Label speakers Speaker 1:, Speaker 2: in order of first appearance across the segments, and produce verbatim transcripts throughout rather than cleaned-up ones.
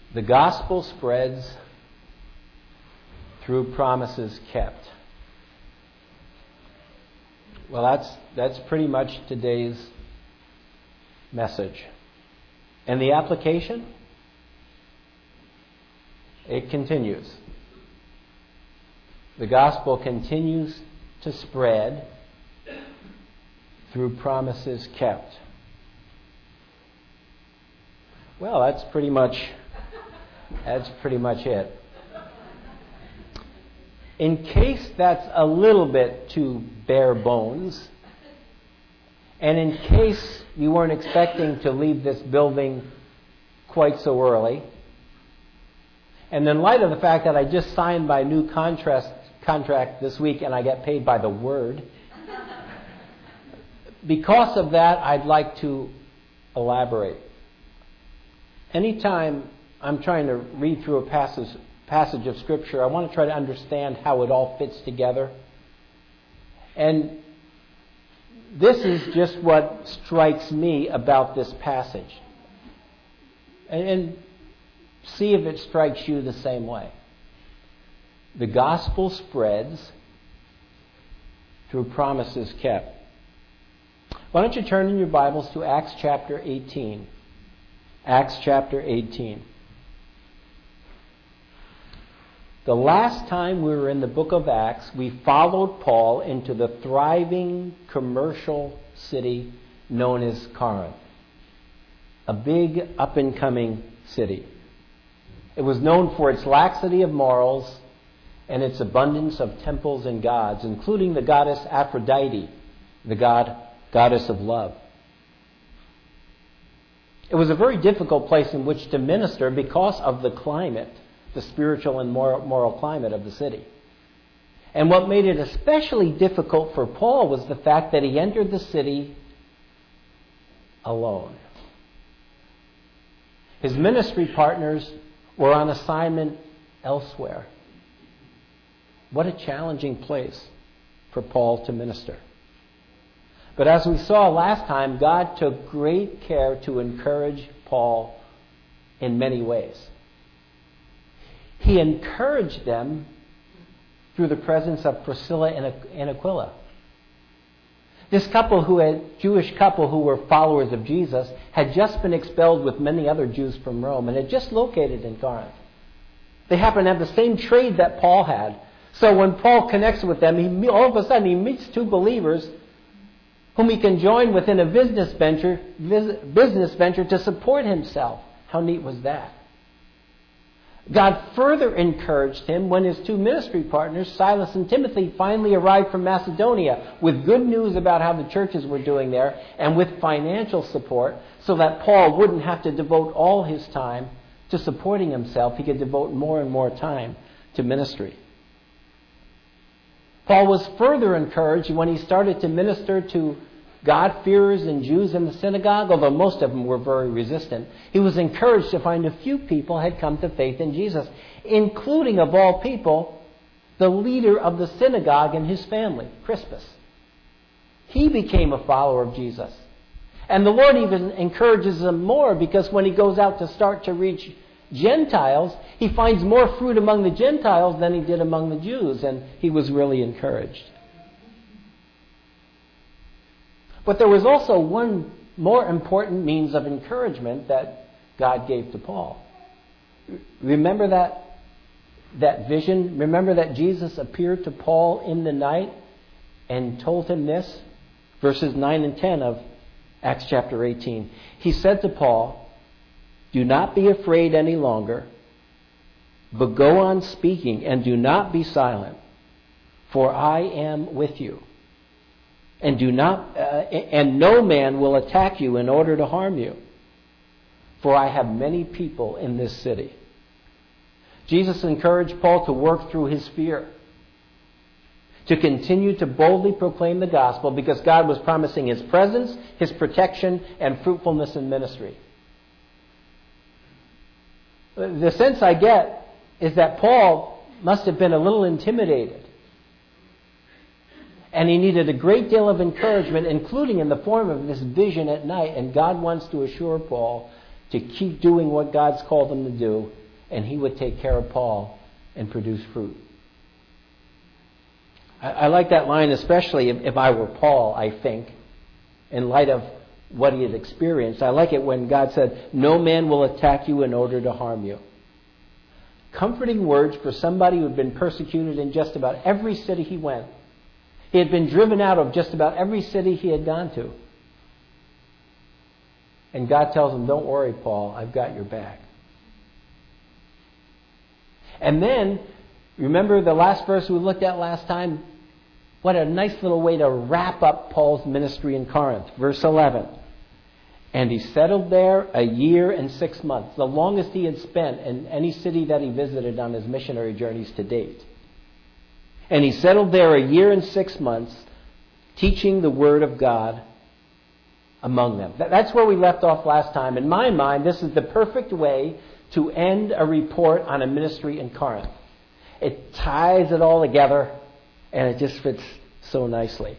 Speaker 1: The gospel spreads through promises kept. Well, that's that's pretty much today's message. And the application? It continues. The gospel continues to spread through promises kept. Well, that's pretty much that's pretty much it. In case that's a little bit too bare bones, and in case you weren't expecting to leave this building quite so early, and in light of the fact that I just signed my new contract contract this week and I get paid by the word, because of that, I'd like to elaborate. Anytime I'm trying to read through a passage passage of Scripture, I want to try to understand how it all fits together. And this is just what strikes me about this passage. And, and see if it strikes you the same way. The gospel spreads through promises kept. Why don't you turn in your Bibles to Acts chapter eighteen. Acts chapter eighteen. The last time we were in the book of Acts, we followed Paul into the thriving commercial city known as Corinth. A big up-and-coming city. It was known for its laxity of morals and its abundance of temples and gods, including the goddess Aphrodite, the god, goddess of love. It was a very difficult place in which to minister because of the climate, the spiritual and moral, moral climate of the city. And what made it especially difficult for Paul was the fact that he entered the city alone. His ministry partners were on assignment elsewhere. What a challenging place for Paul to minister. But as we saw last time, God took great care to encourage Paul in many ways. He encouraged them through the presence of Priscilla and Aquila. This couple, who had Jewish couple who were followers of Jesus, had just been expelled with many other Jews from Rome and had just located in Corinth. They happened to have the same trade that Paul had. So when Paul connects with them, he, all of a sudden he meets two believers whom he can join within a business venture, business venture to support himself. How neat was that? God further encouraged him when his two ministry partners, Silas and Timothy, finally arrived from Macedonia with good news about how the churches were doing there and with financial support so that Paul wouldn't have to devote all his time to supporting himself. He could devote more and more time to ministry. Paul was further encouraged when he started to minister to God-fearers and Jews in the synagogue, although most of them were very resistant. He was encouraged to find a few people had come to faith in Jesus, including, of all people, the leader of the synagogue and his family, Crispus. He became a follower of Jesus. And the Lord even encourages him more because when he goes out to start to reach Gentiles, he finds more fruit among the Gentiles than he did among the Jews, and he was really encouraged. But there was also one more important means of encouragement that God gave to Paul. Remember that, that vision? Remember that Jesus appeared to Paul in the night and told him this? Verses nine and ten of Acts chapter eighteen. He said to Paul, "Do not be afraid any longer, but go on speaking and do not be silent, for I am with you. And do not, uh, and no man will attack you in order to harm you, for I have many people in this city." Jesus encouraged Paul to work through his fear, to continue to boldly proclaim the gospel because God was promising his presence, his protection, and fruitfulness in ministry. The sense I get is that Paul must have been a little intimidated. And he needed a great deal of encouragement, including in the form of this vision at night. And God wants to assure Paul to keep doing what God's called him to do, and he would take care of Paul and produce fruit. I, I like that line, especially if, if I were Paul, I think, in light of what he had experienced. I like it when God said, "No man will attack you in order to harm you." Comforting words for somebody who had been persecuted in just about every city he went. He had been driven out of just about every city he had gone to. And God tells him, "Don't worry, Paul, I've got your back." And then, remember the last verse we looked at last time? What a nice little way to wrap up Paul's ministry in Corinth. Verse eleven. "And he settled there a year and six months, the longest he had spent in any city that he visited on his missionary journeys to date. And he settled there a year and six months, teaching the word of God among them." That's where we left off last time. In my mind, this is the perfect way to end a report on a ministry in Corinth. It ties it all together, and it just fits so nicely.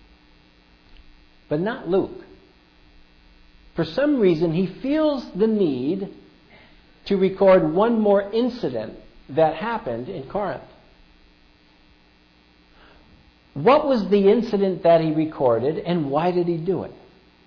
Speaker 1: But not Luke. For some reason, he feels the need to record one more incident that happened in Corinth. What was the incident that he recorded, and why did he do it?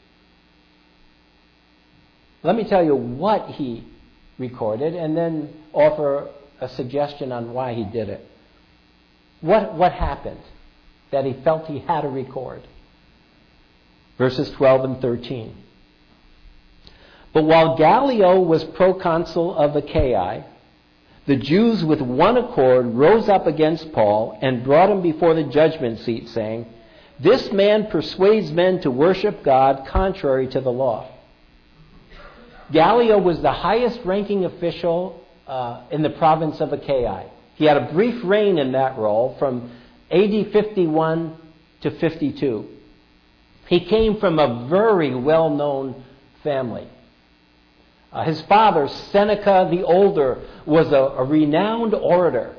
Speaker 1: Let me tell you what he recorded and then offer a suggestion on why he did it. What, what happened that he felt he had to record? Verses twelve and thirteen. "But while Gallio was proconsul of Achaia, the Jews with one accord rose up against Paul and brought him before the judgment seat, saying, 'This man persuades men to worship God contrary to the law.' Gallio was the highest-ranking official uh, in the province of Achaia. He had a brief reign in that role from A D fifty-one to fifty-two. He came from a very well-known family. Uh, his father, Seneca the Older, was a, a renowned orator.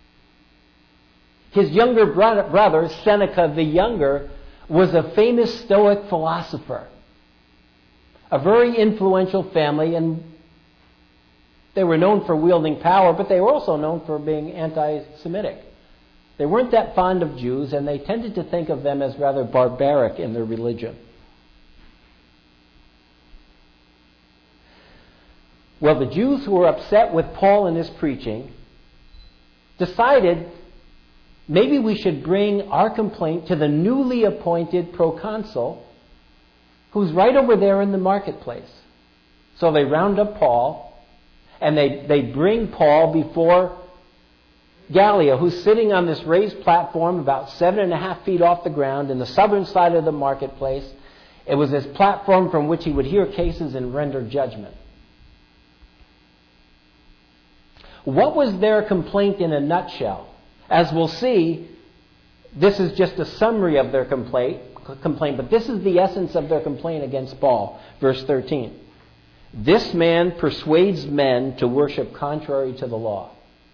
Speaker 1: His younger brother, brother, Seneca the Younger, was a famous Stoic philosopher. A very influential family, and they were known for wielding power, but they were also known for being anti-Semitic. They weren't that fond of Jews, and they tended to think of them as rather barbaric in their religion. Well, the Jews who were upset with Paul and his preaching decided maybe we should bring our complaint to the newly appointed proconsul, who's right over there in the marketplace. So they round up Paul, and they, they bring Paul before Gallio, who's sitting on this raised platform about seven and a half feet off the ground in the southern side of the marketplace. It was this platform from which he would hear cases and render judgment. What was their complaint in a nutshell? As we'll see, this is just a summary of their complaint, complaint, but this is the essence of their complaint against Paul. Verse thirteen. "This man persuades men to worship contrary to the law."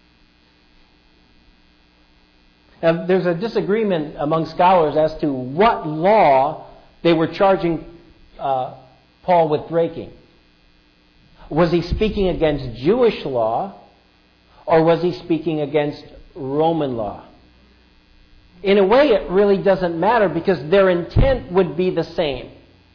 Speaker 1: Now, there's a disagreement among scholars as to what law they were charging uh, Paul with breaking. Was he speaking against Jewish law, or was he speaking against Roman law? In a way, it really doesn't matter because their intent would be the same.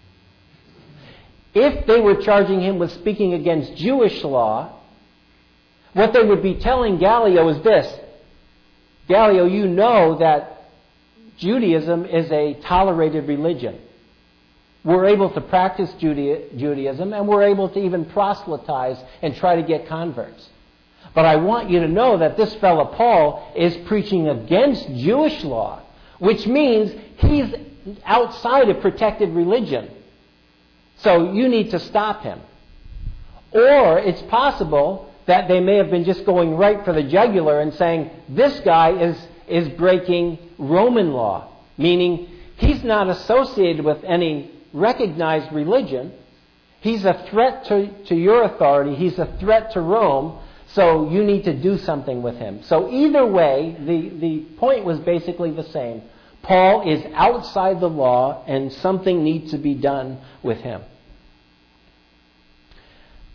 Speaker 1: If they were charging him with speaking against Jewish law, what they would be telling Gallio is this: Gallio, you know that Judaism is a tolerated religion. We're able to practice Judea- Judaism, and we're able to even proselytize and try to get converts. But I want you to know that this fellow Paul is preaching against Jewish law, which means he's outside a protected religion. So you need to stop him. Or it's possible that they may have been just going right for the jugular and saying, this guy is, is breaking Roman law, meaning he's not associated with any recognized religion. He's a threat to, to your authority. He's a threat to Rome. So you need to do something with him. So either way, the, the point was basically the same. Paul is outside the law, and something needs to be done with him.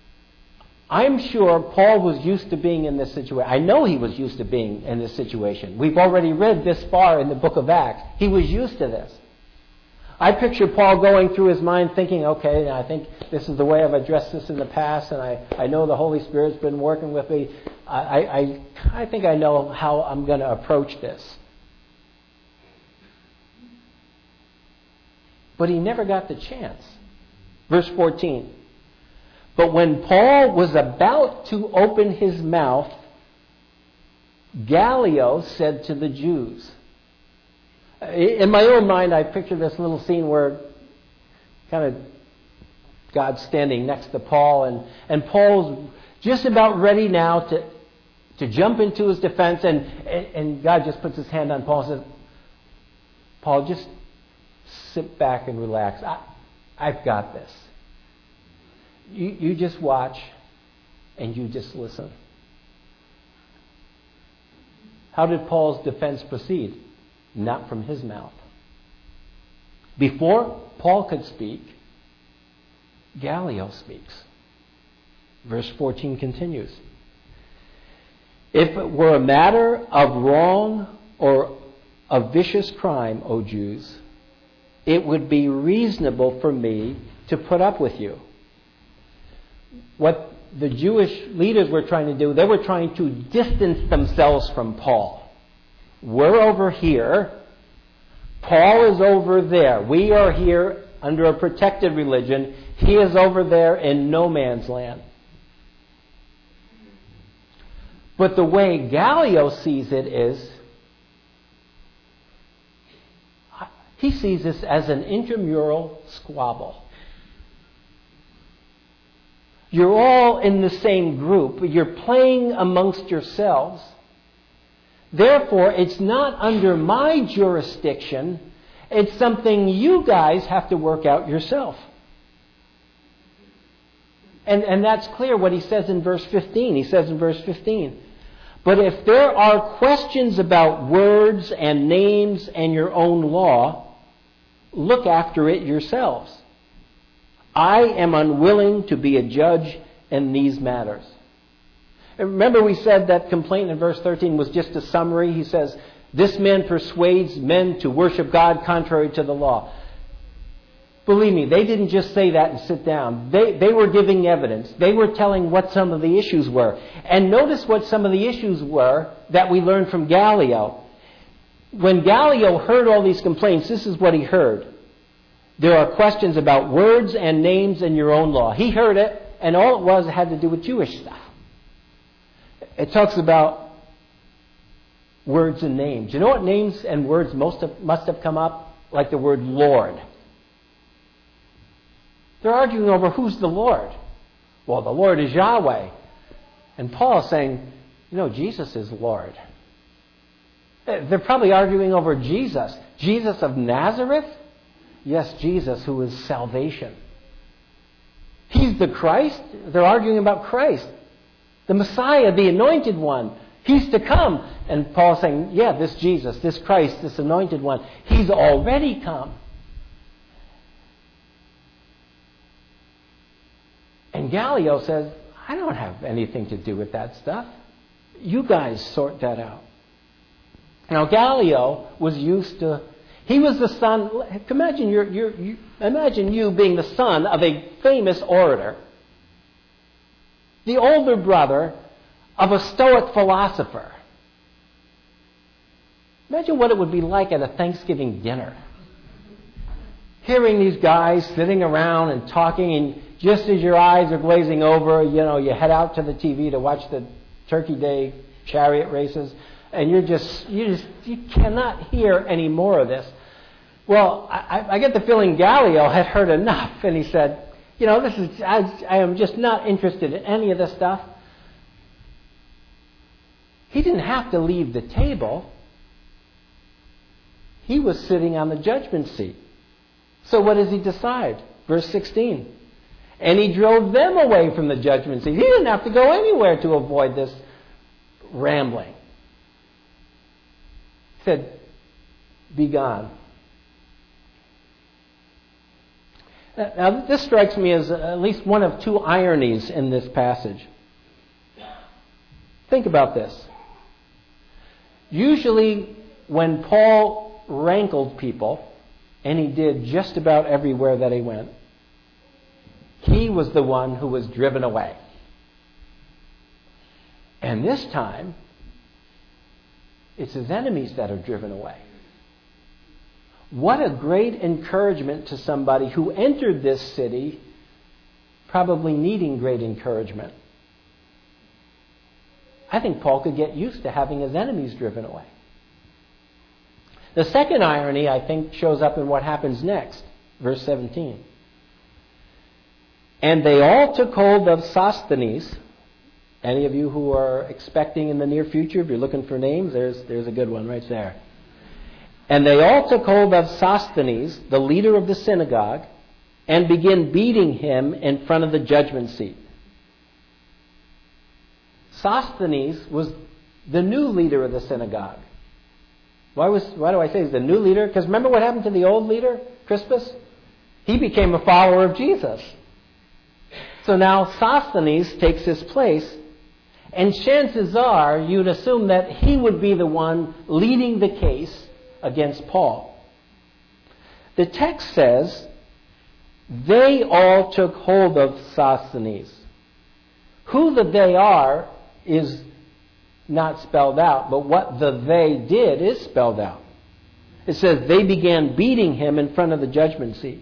Speaker 1: I'm sure Paul was used to being in this situation. I know he was used to being in this situation. We've already read this far in the book of Acts. He was used to this. I picture Paul going through his mind thinking, okay, I think this is the way I've addressed this in the past, and I, I know the Holy Spirit's been working with me. I, I, I think I know how I'm going to approach this. But he never got the chance. Verse fourteen. But when Paul was about to open his mouth, Gallio said to the Jews. In my own mind, I picture this little scene where kind of God's standing next to Paul, and, and Paul's just about ready now to, to jump into his defense, and, and, and God just puts his hand on Paul and says, Paul, just sit back and relax. I, I've got this. You, you just watch and you just listen. How did Paul's defense proceed? Not from his mouth. Before Paul could speak, Gallio speaks. Verse fourteen continues. If it were a matter of wrong or a vicious crime, O Jews, it would be reasonable for me to put up with you. What the Jewish leaders were trying to do, they were trying to distance themselves from Paul. We're over here. Paul is over there. We are here under a protected religion. He is over there in no man's land. But the way Gallio sees it is, he sees this as an intramural squabble. You're all in the same group. You're playing amongst yourselves. Therefore, it's not under my jurisdiction. It's something you guys have to work out yourself. And, and that's clear what he says in verse fifteen. He says in verse fifteen, but if there are questions about words and names and your own law, look after it yourselves. I am unwilling to be a judge in these matters. Remember we said that complaint in verse thirteen was just a summary. He says, this man persuades men to worship God contrary to the law. Believe me, they didn't just say that and sit down. They, they were giving evidence. They were telling what some of the issues were. And notice what some of the issues were that we learned from Gallio. When Gallio heard all these complaints, this is what he heard. There are questions about words and names in your own law. He heard it, and all it was had to do with Jewish stuff. It talks about words and names. You know what names and words most have, must have come up? Like the word Lord. They're arguing over who's the Lord. Well, the Lord is Yahweh. And Paul is saying, you know, Jesus is Lord. They're probably arguing over Jesus. Jesus of Nazareth? Yes, Jesus, who is salvation. He's the Christ. They're arguing about Christ. The Messiah, the anointed one. He's to come. And Paul's saying, yeah, this Jesus, this Christ, this anointed one, he's already come. And Gallio says, I don't have anything to do with that stuff. You guys sort that out. Now, Gallio was used to, he was the son, imagine, you're, you're, you, imagine you being the son of a famous orator, the older brother of a Stoic philosopher. Imagine what it would be like at a Thanksgiving dinner. Hearing these guys sitting around and talking, and just as your eyes are glazing over, you know, you head out to the T V to watch the Turkey Day chariot races, and you're just, you just, you cannot hear any more of this. Well, I, I get the feeling Gallio had heard enough, and he said, you know, this is, I, I am just not interested in any of this stuff. He didn't have to leave the table. He was sitting on the judgment seat. So what does he decide? Verse sixteen. And he drove them away from the judgment seat. He didn't have to go anywhere to avoid this rambling. He said, be gone. Now, this strikes me as at least one of two ironies in this passage. Think about this. Usually when Paul rankled people, and he did just about everywhere that he went, he was the one who was driven away. And this time, it's his enemies that are driven away. What a great encouragement to somebody who entered this city probably needing great encouragement. I think Paul could get used to having his enemies driven away. The second irony, I think, shows up in what happens next. Verse seventeen. And they all took hold of Sosthenes. Any of you who are expecting in the near future, if you're looking for names, there's, there's a good one right there. And they all took hold of Sosthenes, the leader of the synagogue, and began beating him in front of the judgment seat. Sosthenes was the new leader of the synagogue. Why was why do I say he's the new leader? Because remember what happened to the old leader, Crispus? He became a follower of Jesus. So now Sosthenes takes his place, and chances are you'd assume that he would be the one leading the case against Paul. The text says, they all took hold of Sosthenes. Who the they are is not spelled out, but what the they did is spelled out. It says they began beating him in front of the judgment seat.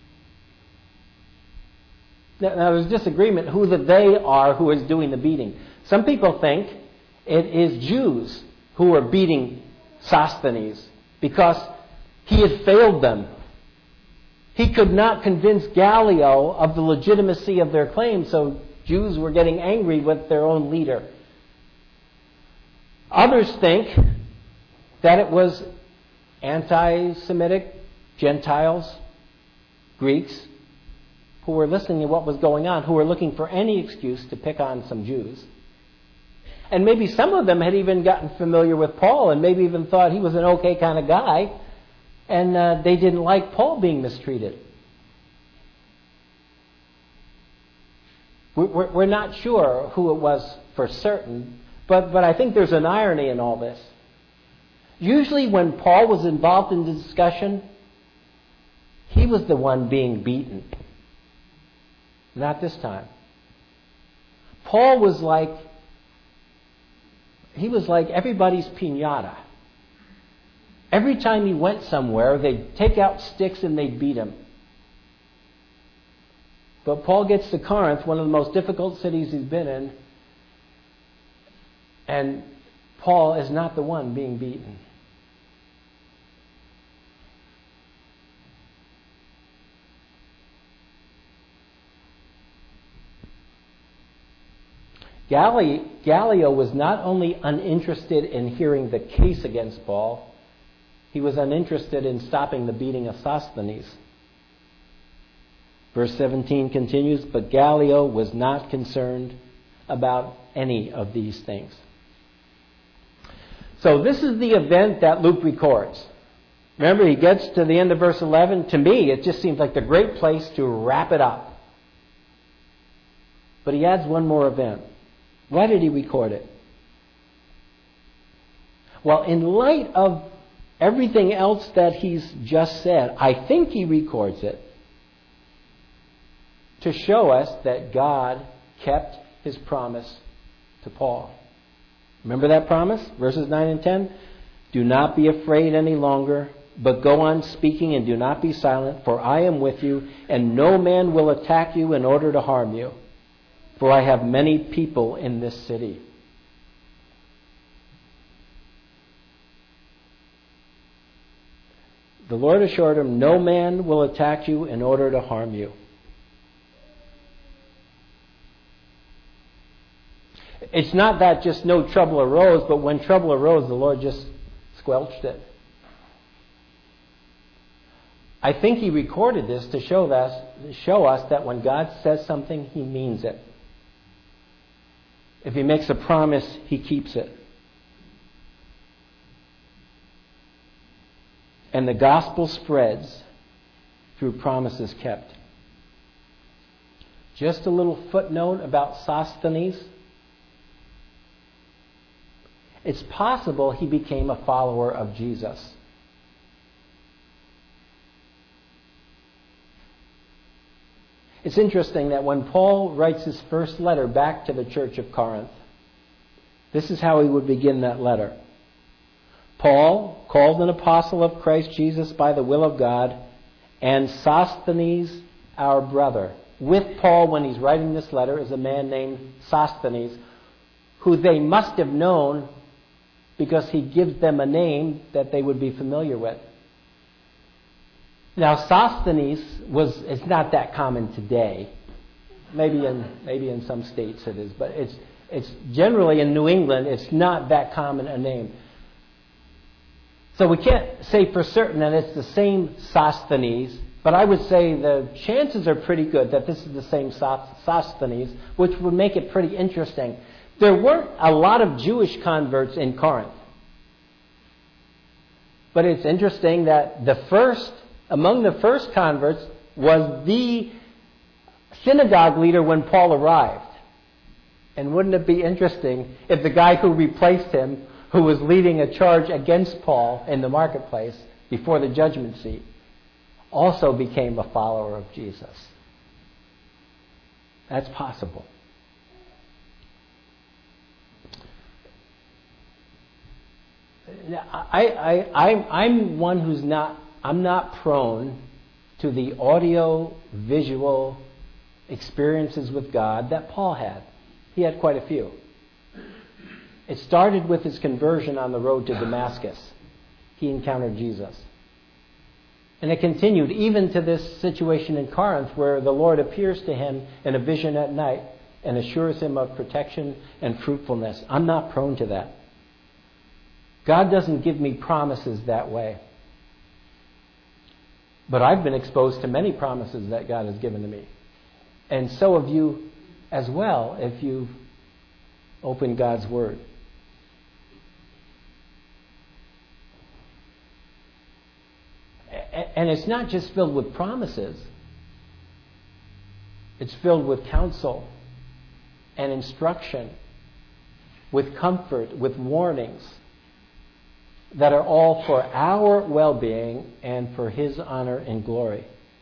Speaker 1: Now, now there's disagreement who the they are who is doing the beating. Some people think it is Jews who are beating Sosthenes because he had failed them. He could not convince Gallio of the legitimacy of their claim, so Jews were getting angry with their own leader. Others think that it was anti-Semitic Gentiles, Greeks, who were listening to what was going on, who were looking for any excuse to pick on some Jews. And maybe some of them had even gotten familiar with Paul and maybe even thought he was an okay kind of guy, and uh, they didn't like Paul being mistreated. We're, we're not sure who it was for certain, but, but I think there's an irony in all this. Usually when Paul was involved in the discussion, he was the one being beaten. Not this time. Paul was like, he was like everybody's piñata. Every time he went somewhere, they'd take out sticks and they'd beat him. But Paul gets to Corinth, one of the most difficult cities he's been in, and Paul is not the one being beaten. Gallio was not only uninterested in hearing the case against Paul, he was uninterested in stopping the beating of Sosthenes. Verse seventeen continues, but Gallio was not concerned about any of these things. So this is the event that Luke records. Remember, he gets to the end of verse eleven. To me, it just seems like the great place to wrap it up. But he adds one more event. Why did he record it? Well, in light of everything else that he's just said, I think he records it to show us that God kept his promise to Paul. Remember that promise? Verses nine and ten. Do not be afraid any longer, but go on speaking and do not be silent, for I am with you, and no man will attack you in order to harm you. For I have many people in this city. The Lord assured him, no man will attack you in order to harm you. It's not that just no trouble arose, but when trouble arose, the Lord just squelched it. I think he recorded this to show us, show us that when God says something, he means it. If he makes a promise, he keeps it. And the gospel spreads through promises kept. Just a little footnote about Sosthenes. it's possible he became a follower of Jesus. It's interesting that when Paul writes his first letter back to the church of Corinth, this is how he would begin that letter. Paul, called an apostle of Christ Jesus by the will of God, and Sosthenes, our brother. With Paul, when he's writing this letter, is a man named Sosthenes, who they must have known because he gives them a name that they would be familiar with. Now, Sosthenes was it's not that common today. Maybe in maybe in some states it is, but it's it's generally in New England it's not that common a name. So we can't say for certain that it's the same Sosthenes, but I would say the chances are pretty good that this is the same Sosthenes, which would make it pretty interesting. There weren't a lot of Jewish converts in Corinth. But it's interesting that the first, among the first converts was the synagogue leader when Paul arrived. And wouldn't it be interesting if the guy who replaced him, who was leading a charge against Paul in the marketplace before the judgment seat, also became a follower of Jesus? That's possible. I, I, I, I'm one who's not, I'm not prone to the audio, visual experiences with God that Paul had. He had quite a few. It started with his conversion on the road to Damascus. He encountered Jesus. And it continued even to this situation in Corinth where the Lord appears to him in a vision at night and assures him of protection and fruitfulness. I'm not prone to that. God doesn't give me promises that way. But I've been exposed to many promises that God has given to me. And so have you as well if you've opened God's Word. And it's not just filled with promises. It's filled with counsel and instruction, with comfort, with warnings that are all for our well-being and for His honor and glory.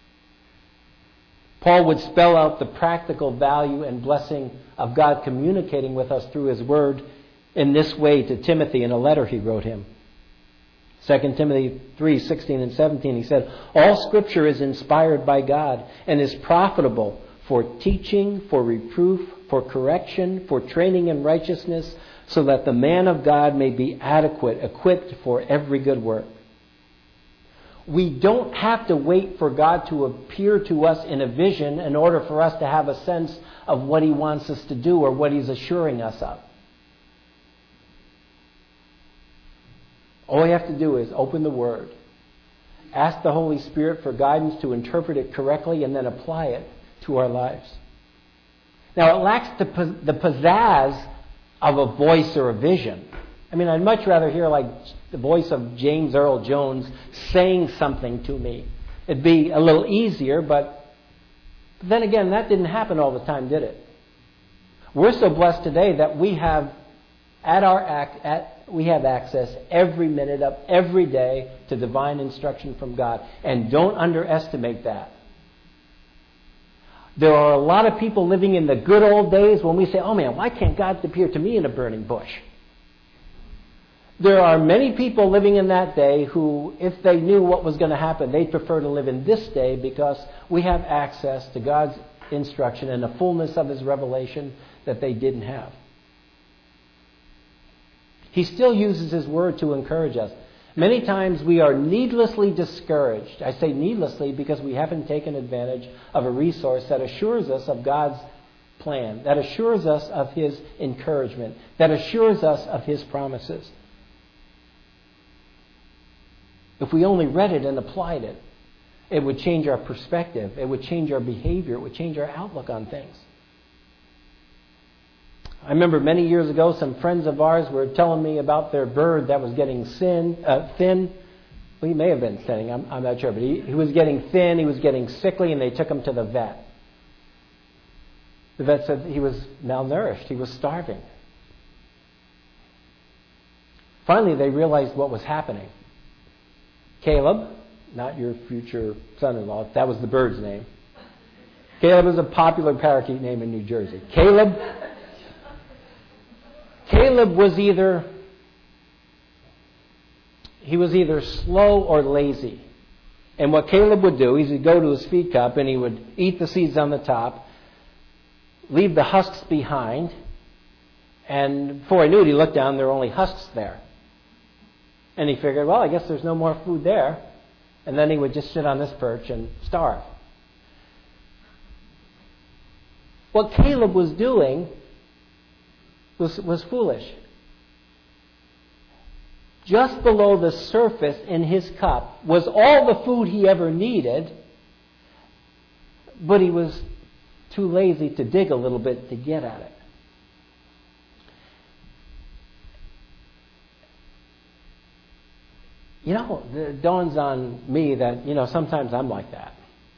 Speaker 1: Paul would spell out the practical value and blessing of God communicating with us through His Word in this way to Timothy in a letter he wrote him. Second Timothy three sixteen and seventeen, he said, "All Scripture is inspired by God and is profitable for teaching, for reproof, for correction, for training in righteousness, so that the man of God may be adequate, equipped for every good work." We don't have to wait for God to appear to us in a vision in order for us to have a sense of what He wants us to do or what He's assuring us of. All we have to do is open the Word, ask the Holy Spirit for guidance to interpret it correctly, and then apply it to our lives. Now, it lacks the, the pizzazz of a voice or a vision. I mean, I'd much rather hear like the voice of James Earl Jones saying something to me. It'd be a little easier, but, but then again, that didn't happen all the time, did it? We're so blessed today that we have at our act at we have access every minute of every day to divine instruction from God, and don't underestimate that. There are a lot of people living in the good old days when we say, "Oh man, why can't God appear to me in a burning bush?" There are many people living in that day who, if they knew what was going to happen, they'd prefer to live in this day because we have access to God's instruction and the fullness of His revelation that they didn't have. He still uses His Word to encourage us. Many times we are needlessly discouraged. I say needlessly because we haven't taken advantage of a resource that assures us of God's plan, that assures us of His encouragement, that assures us of His promises. If we only read it and applied it, it would change our perspective. It would change our behavior. It would change our outlook on things. I remember many years ago, some friends of ours were telling me about their bird that was getting thin. Uh, thin. Well, he may have been thinning. I'm, I'm not sure. But he, he was getting thin. He was getting sickly, and they took him to the vet. The vet said he was malnourished. He was starving. finally they realized what was happening. Caleb, not your future son-in-law, that was the bird's name. Caleb is a popular parakeet name in New Jersey. Caleb, Caleb was either, he was either slow or lazy. And what Caleb would do is he'd go to his feed cup and he would eat the seeds on the top, leave the husks behind, and before he knew it, he looked down, there were only husks there. And he figured, well, I guess there's no more food there. And then he would just sit on this perch and starve. What Caleb was doing was, was foolish. Just below the surface in his cup was all the food he ever needed, but he was too lazy to dig a little bit to get at it. You know, it dawns on me that, you know, sometimes I'm like that.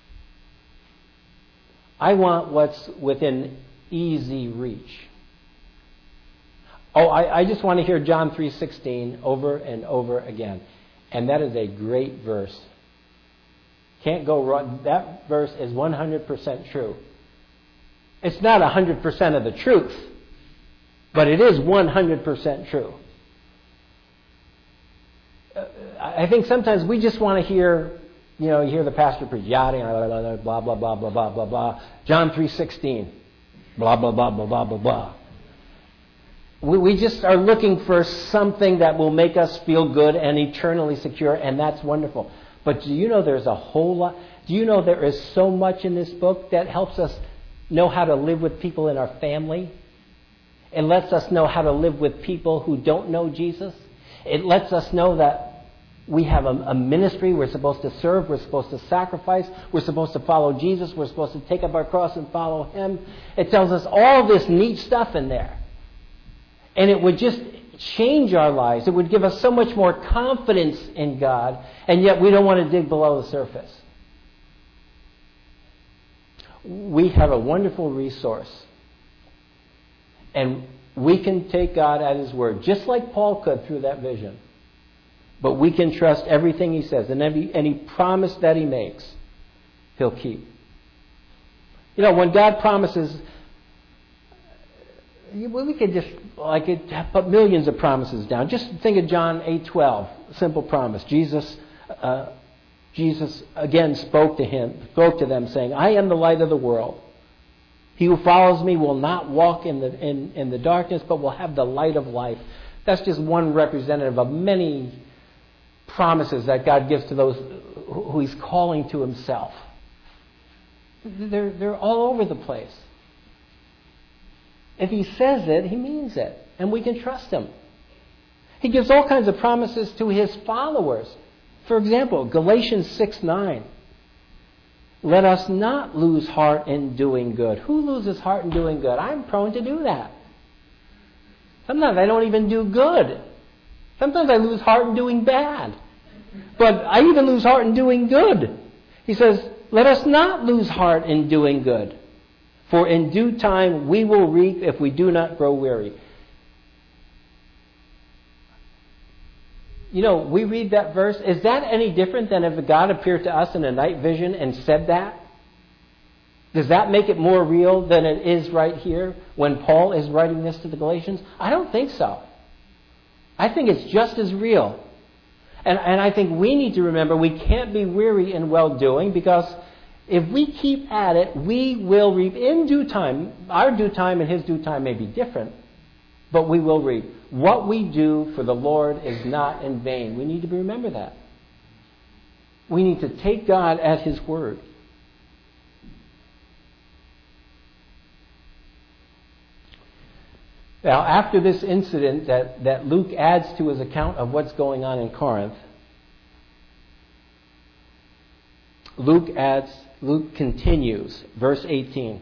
Speaker 1: I want what's within easy reach. Oh, I, I just want to hear John three sixteen over and over again. And that is a great verse. Can't go wrong. That verse is one hundred percent true. It's not one hundred percent of the truth, but it is one hundred percent true. I think sometimes we just want to hear, you know, you hear the pastor preach, yada, blah, blah, blah, blah, blah, blah, blah. John three sixteen, blah, blah, blah, blah, blah, blah, blah. We, we just are looking for something that will make us feel good and eternally secure, and that's wonderful. But do you know there's a whole lot? Do you know there is so much in this book that helps us know how to live with people in our family? It lets us know how to live with people who don't know Jesus. It lets us know that we have a, a ministry. We're supposed to serve. We're supposed to sacrifice. We're supposed to follow Jesus. We're supposed to take up our cross and follow Him. It tells us all this neat stuff in there. And it would just change our lives. It would give us so much more confidence in God, and yet we don't want to dig below the surface. We have a wonderful resource. And we can take God at His word, just like Paul could through that vision. But we can trust everything he says, and every, any promise that he makes, He'll keep. You know, when God promises, we could just, like, put millions of promises down. Just think of John eight twelve, simple promise. Jesus, uh, Jesus again spoke to him, spoke to them, saying, "I am the light of the world. He who follows me will not walk in the in, in the darkness, but will have the light of life." That's just one representative of many promises that God gives to those who He's calling to Himself. They're, they're all over the place. If He says it, He means it. And we can trust Him. He gives all kinds of promises to His followers. For example, Galatians six nine. Let us not lose heart in doing good. Who loses heart in doing good? I'm prone to do that. Sometimes I don't even do good. Sometimes I lose heart in doing bad. But I even lose heart in doing good. He says, let us not lose heart in doing good. For in due time we will reap if we do not grow weary. You know, we read that verse. Is that any different than if God appeared to us in a night vision and said that? Does that make it more real than it is right here when Paul is writing this to the Galatians? I don't think so. I think it's just as real. And, and I think we need to remember we can't be weary in well-doing, because if we keep at it, we will reap in due time. Our due time and His due time may be different, but we will reap. What we do for the Lord is not in vain. We need to remember that. We need to take God at His word. Now, after this incident that, that Luke adds to his account of what's going on in Corinth, Luke adds, Luke continues, verse eighteen.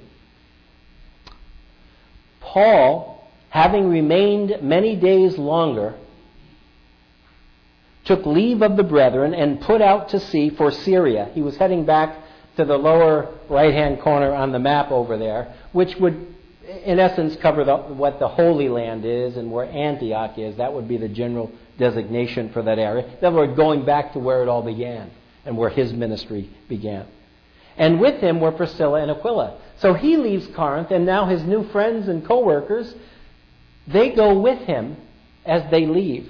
Speaker 1: Paul, having remained many days longer, took leave of the brethren and put out to sea for Syria. He was heading back to the lower right-hand corner on the map over there, which would in essence, cover the, what the Holy Land is and where Antioch is. That would be the general designation for that area. In other words, going back to where it all began and where his ministry began. And with him were Priscilla and Aquila. So he leaves Corinth, and now his new friends and co-workers, they go with him as they leave.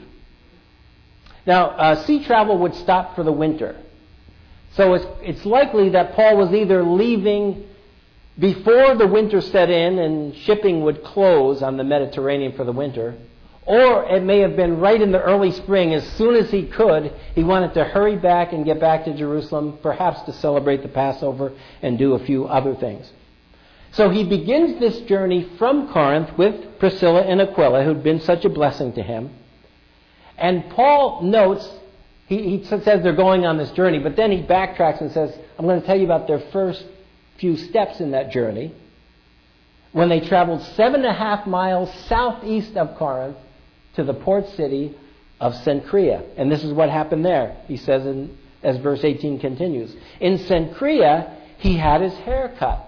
Speaker 1: Now, uh, sea travel would stop for the winter. So it's, it's likely that Paul was either leaving before the winter set in and shipping would close on the Mediterranean for the winter, or it may have been right in the early spring. As soon as he could, he wanted to hurry back and get back to Jerusalem, perhaps to celebrate the Passover and do a few other things. So he begins this journey from Corinth with Priscilla and Aquila, who'd been such a blessing to him. And Paul notes, he, he says they're going on this journey, but then he backtracks and says, I'm going to tell you about their first few steps in that journey. When they traveled seven and a half miles southeast of Corinth to the port city of Cenchrea. And this is what happened there, he says, in, as verse eighteen continues. In Cenchrea, he had his hair cut,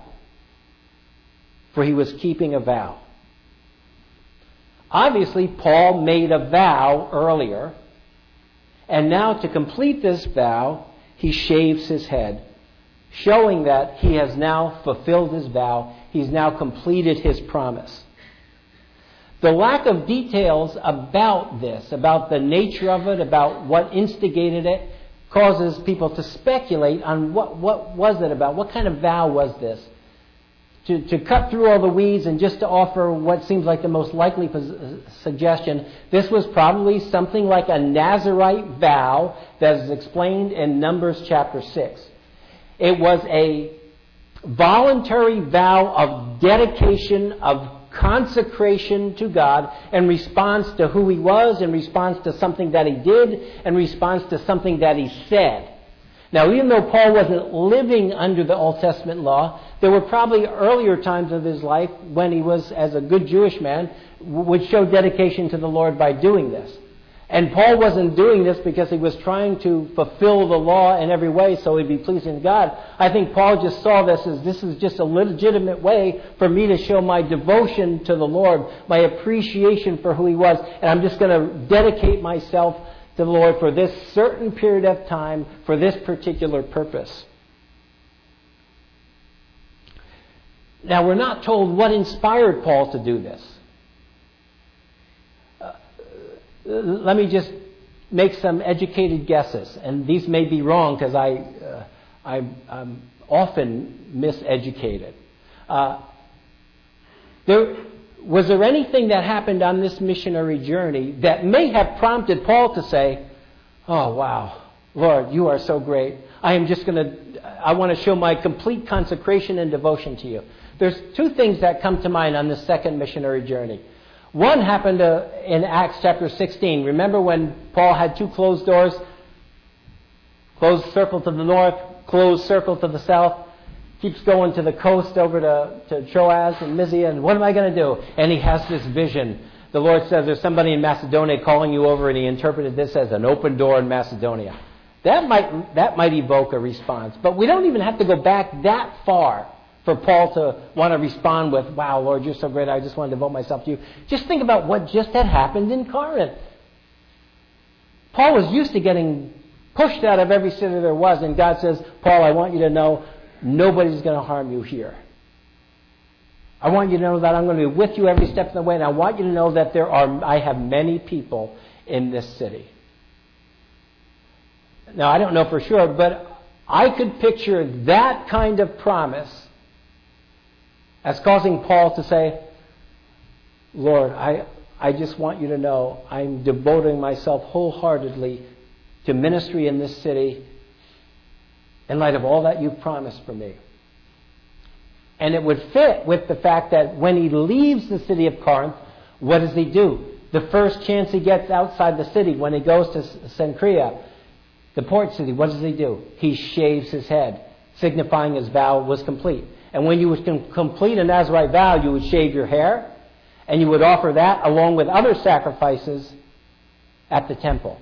Speaker 1: for he was keeping a vow. Obviously, Paul made a vow earlier, and now to complete this vow, he shaves his head, showing that he has now fulfilled his vow. He's now completed his promise. The lack of details about this, about the nature of it, about what instigated it, causes people to speculate on what, what was it about, what kind of vow was this? To, to cut through all the weeds and just to offer what seems like the most likely pos- suggestion, this was probably something like a Nazirite vow that is explained in Numbers chapter six. It was a voluntary vow of dedication, of consecration to God in response to who he was, in response to something that he did, in response to something that he said. Now, even though Paul wasn't living under the Old Testament law, there were probably earlier times of his life when he was, as a good Jewish man, would show dedication to the Lord by doing this. And Paul wasn't doing this because he was trying to fulfill the law in every way so he'd be pleasing to God. I think Paul just saw this as this is just a legitimate way for me to show my devotion to the Lord, my appreciation for who he was, and I'm just going to dedicate myself to the Lord for this certain period of time, for this particular purpose. Now, we're not told what inspired Paul to do this. Uh, let me just make some educated guesses, and these may be wrong because I, uh, I, I'm often miseducated. Uh, there, was there anything that happened on this missionary journey that may have prompted Paul to say, oh, wow, Lord, you are so great. I am just going to, I want to show my complete consecration and devotion to you. There's two things that come to mind on this second missionary journey. One happened uh, in Acts chapter sixteen. Remember when Paul had two closed doors? Closed circle to the north, closed circle to the south. Keeps going to the coast over to, to Troas and Mysia, and what am I going to do? And he has this vision. The Lord says there's somebody in Macedonia calling you over, and he interpreted this as an open door in Macedonia. That might, that might evoke a response. But we don't even have to go back that far for Paul to want to respond with, wow, Lord, you're so great, I just want to devote myself to you. Just think about what just had happened in Corinth. Paul was used to getting pushed out of every city there was, and God says, Paul, I want you to know nobody's going to harm you here. I want you to know that I'm going to be with you every step of the way, and I want you to know that there are, I have many people in this city. Now, I don't know for sure, but I could picture that kind of promise as causing Paul to say, Lord, I, I just want you to know I'm devoting myself wholeheartedly to ministry in this city in light of all that you've promised for me. And it would fit with the fact that when he leaves the city of Corinth, what does he do? The first chance he gets outside the city, when he goes to Cenchrea, the port city, what does he do? He shaves his head, signifying his vow was complete. And when you would complete a Nazirite vow, you would shave your hair, and you would offer that along with other sacrifices at the temple.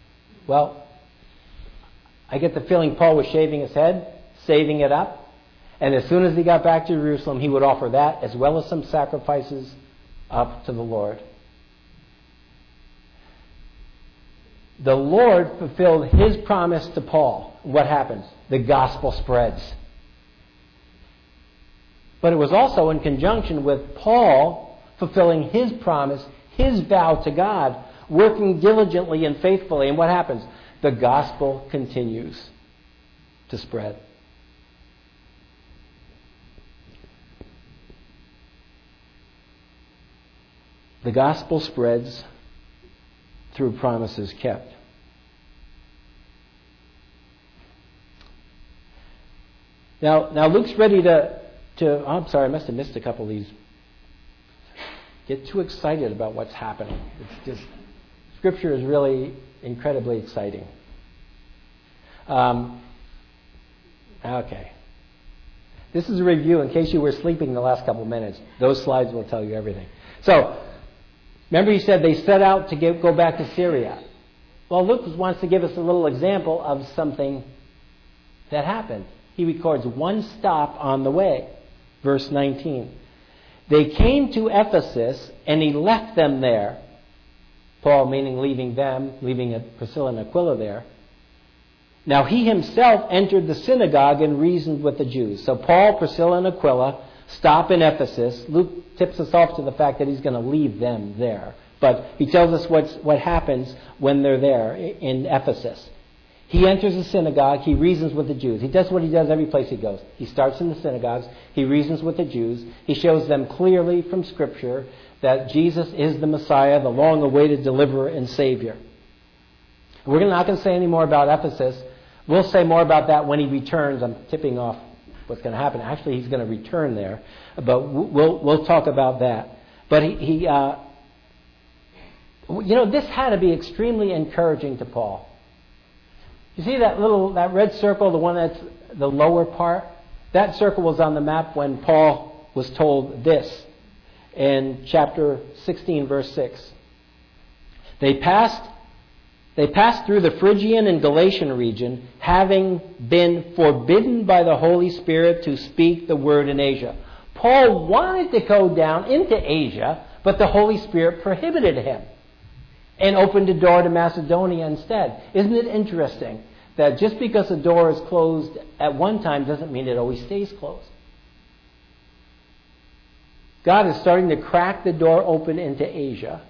Speaker 1: Well, I get the feeling Paul was shaving his head, saving it up, And as soon as he got back to Jerusalem, he would offer that as well as some sacrifices up to the Lord. The Lord fulfilled his promise to Paul. What happens? The gospel spreads. But it was also in conjunction with Paul fulfilling his promise, his vow to God, working diligently and faithfully. And what happens? The gospel continues to spread. The gospel spreads through promises kept. Now, now Luke's ready to, to... Oh, I'm sorry, I must have missed a couple of these. Get too excited about what's happening. It's just... Scripture is really incredibly exciting. Um, okay. This is a review in case you were sleeping the last couple of minutes. Those slides will tell you everything. So, remember he said they set out to get, go back to Syria. Well, Luke wants to give us a little example of something that happened. He records one stop on the way. Verse nineteen. They came to Ephesus and he left them there. Paul meaning leaving them, leaving Priscilla and Aquila there. Now he himself entered the synagogue and reasoned with the Jews. So Paul, Priscilla, and Aquila stop in Ephesus. Luke tips us off to the fact that he's going to leave them there. But he tells us what's, what happens when they're there in Ephesus. He enters the synagogue. He reasons with the Jews. He does what he does every place he goes. He starts in the synagogues. He reasons with the Jews. He shows them clearly from Scripture that Jesus is the Messiah, the long-awaited deliverer and Savior. We're not going to say any more about Ephesus. We'll say more about that when he returns. I'm tipping off what's going to happen. Actually, he's going to return there. But we'll we'll talk about that. But he, he uh, you know, this had to be extremely encouraging to Paul. You see that little, that red circle, the one that's the lower part? That circle was on the map when Paul was told this in chapter sixteen, verse six. They passed, they passed through the Phrygian and Galatian region, having been forbidden by the Holy Spirit to speak the word in Asia. Paul wanted to go down into Asia, but the Holy Spirit prohibited him and opened a door to Macedonia instead. Isn't it interesting that just because a door is closed at one time doesn't mean it always stays closed? God is starting to crack the door open into Asia,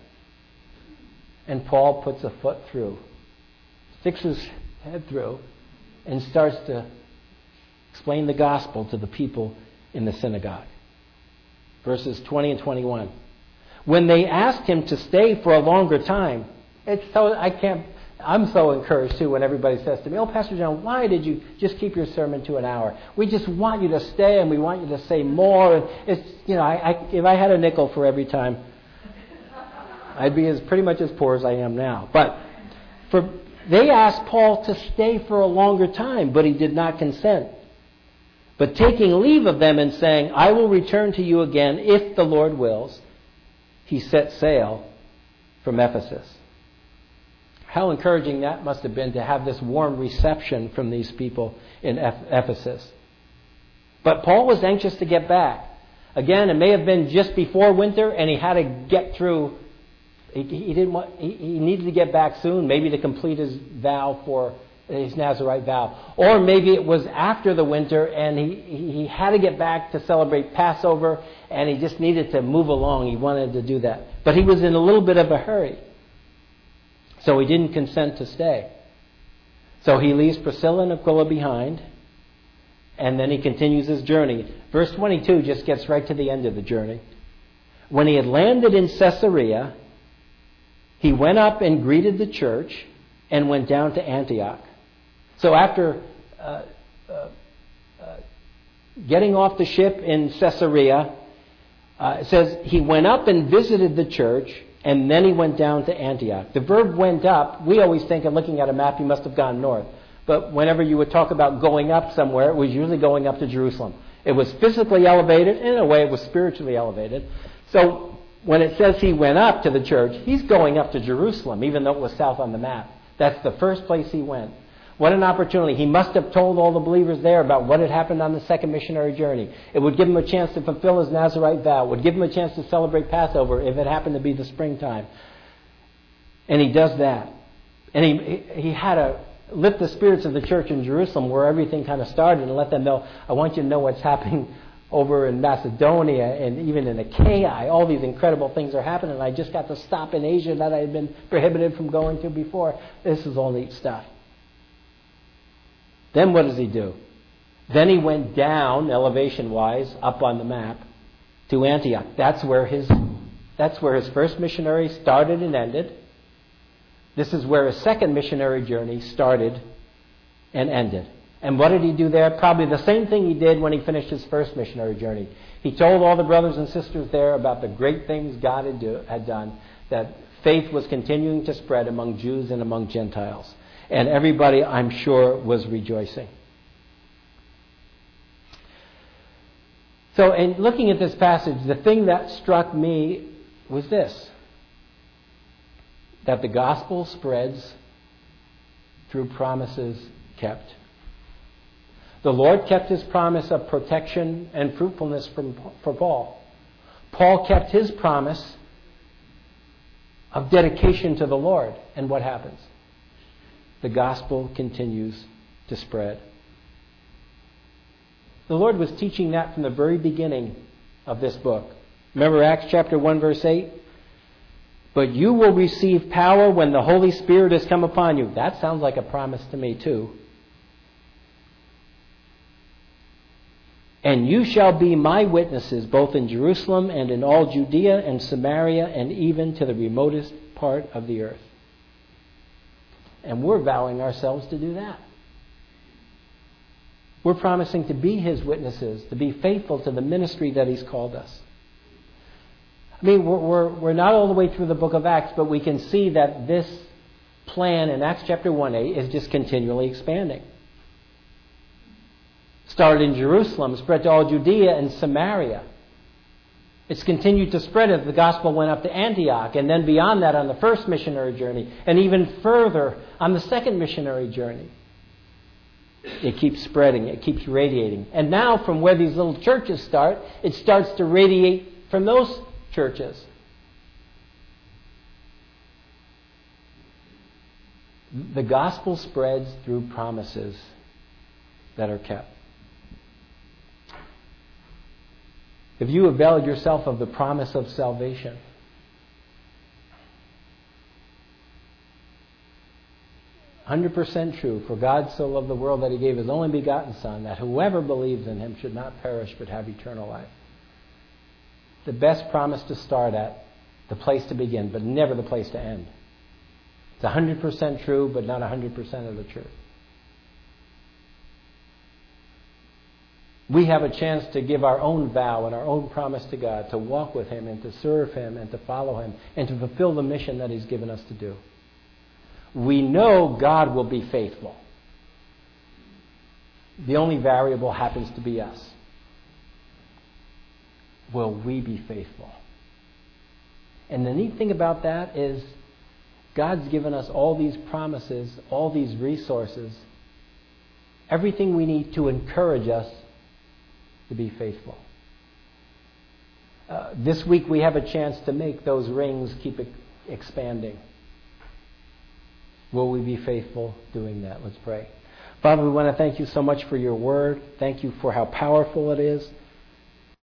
Speaker 1: and Paul puts a foot through, sticks his head through, and starts to explain the gospel to the people in the synagogue. Verses twenty and twenty-one. When they asked him to stay for a longer time, it's so I can't. I'm so encouraged too when everybody says to me, "Oh, Pastor John, why did you just keep your sermon to an hour? We just want you to stay, and we want you to say more." And it's you know, I, I, if I had a nickel for every time, I'd be as pretty much as poor as I am now. But for they asked Paul to stay for a longer time, but he did not consent. But taking leave of them and saying, "I will return to you again if the Lord wills," he set sail from Ephesus. How encouraging that must have been to have this warm reception from these people in Ephesus. But Paul was anxious to get back. Again, it may have been just before winter, and he had to get through. He, he didn't want. He, he needed to get back soon, maybe to complete his vow for his Nazirite vow, or maybe it was after the winter, and he he had to get back to celebrate Passover, and he just needed to move along. He wanted to do that, but he was in a little bit of a hurry, so he didn't consent to stay. So he leaves Priscilla and Aquila behind, and then he continues his journey. Verse twenty-two just gets right to the end of the journey. When he had landed in Caesarea, he went up and greeted the church and went down to Antioch. So after uh, uh, uh, getting off the ship in Caesarea, uh, it says he went up and visited the church, and then he went down to Antioch. The verb went up, we always think of looking at a map, he must have gone north. But whenever you would talk about going up somewhere, it was usually going up to Jerusalem. It was physically elevated, and in a way it was spiritually elevated. So when it says he went up to the church, he's going up to Jerusalem, even though it was south on the map. That's the first place he went. What an opportunity. He must have told all the believers there about what had happened on the second missionary journey. It would give him a chance to fulfill his Nazirite vow. It would give him a chance to celebrate Passover if it happened to be the springtime. And he does that. And he, he had to lift the spirits of the church in Jerusalem where everything kind of started and let them know, I want you to know what's happening over in Macedonia and even in Achaia. All these incredible things are happening. And I just got to stop in Asia that I had been prohibited from going to before. This is all neat stuff. Then what does he do? Then he went down, elevation-wise, up on the map, to Antioch. That's where his, that's where his first missionary started and ended. This is where his second missionary journey started and ended. And what did he do there? Probably the same thing he did when he finished his first missionary journey. He told all the brothers and sisters there about the great things God had, do, had done, that faith was continuing to spread among Jews and among Gentiles. And everybody, I'm sure, was rejoicing. So, in looking at this passage, the thing that struck me was this: that the gospel spreads through promises kept. The Lord kept his promise of protection and fruitfulness from, for Paul. Paul kept his promise of dedication to the Lord. And what happens? The gospel continues to spread. The Lord was teaching that from the very beginning of this book. Remember Acts chapter one, verse eight? But you will receive power when the Holy Spirit has come upon you. That sounds like a promise to me too. And you shall be my witnesses both in Jerusalem and in all Judea and Samaria and even to the remotest part of the earth. And we're vowing ourselves to do that. We're promising to be his witnesses, to be faithful to the ministry that he's called us. I mean, we're, we're, we're not all the way through the book of Acts, but we can see that this plan in Acts chapter one eight is just continually expanding. Started in Jerusalem, spread to all Judea and Samaria. It's continued to spread as the gospel went up to Antioch, and then beyond that on the first missionary journey, and even further on the second missionary journey. It keeps spreading, it keeps radiating. And now from where these little churches start, it starts to radiate from those churches. The gospel spreads through promises that are kept. Have you availed yourself of the promise of salvation? one hundred percent true. For God so loved the world that he gave his only begotten Son, that whoever believes in him should not perish but have eternal life. The best promise to start at, the place to begin, but never the place to end. It's one hundred percent true, but not one hundred percent of the truth. We have a chance to give our own vow and our own promise to God, to walk with him and to serve him and to follow him and to fulfill the mission that he's given us to do. We know God will be faithful. The only variable happens to be us. Will we be faithful? And the neat thing about that is God's given us all these promises, all these resources, everything we need to encourage us to be faithful. Uh, this week we have a chance to make those rings keep expanding. Will we be faithful doing that? Let's pray. Father, we want to thank you so much for your word. Thank you for how powerful it is.